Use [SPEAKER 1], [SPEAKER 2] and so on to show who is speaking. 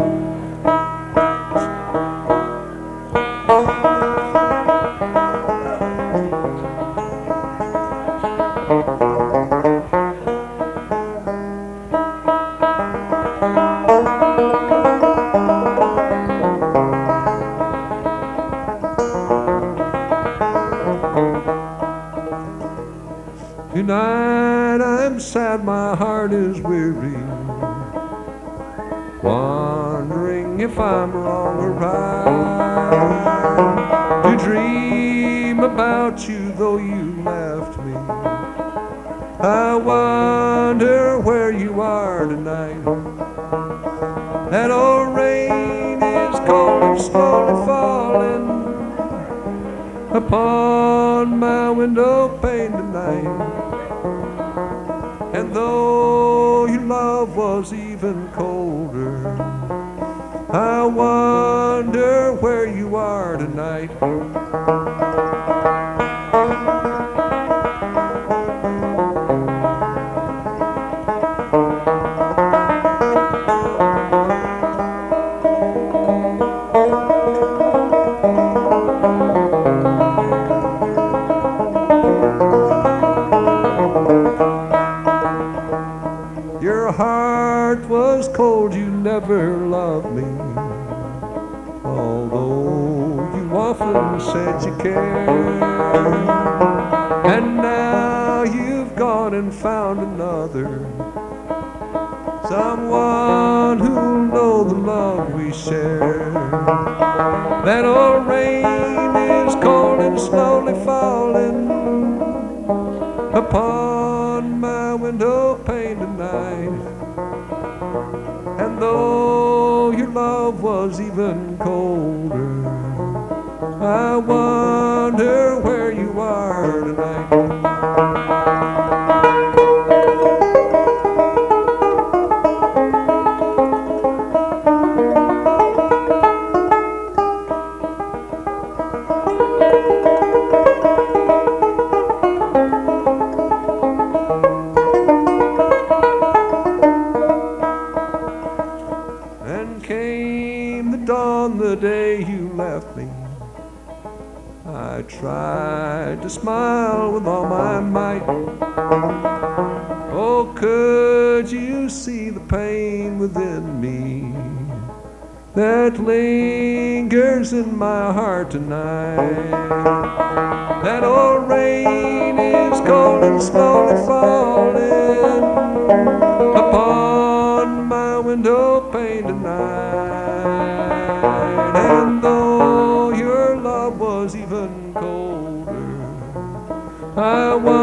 [SPEAKER 1] Tonight I'm sad, my heart is weary, wondering if I'm wrong or right to dream about you though you left me. I wonder where you are tonight. That old rain is cold and slowly falling upon my window pane tonight. And though your love was even colder, I wonder where you are tonight. Your heart was cold, you never loved me, although you often said you cared. And now you've gone and found another, someone who'll know the love we share. That old rain is cold and slowly falling upon my window pane tonight. And though your love was even colder, I wonder where you are tonight. And came the dawn, the day you left me. I tried to smile with all my might. Oh, could you see the pain within me that lingers in my heart tonight? That old rain is cold and slowly falling upon my window pane tonight. And though your love was even colder, I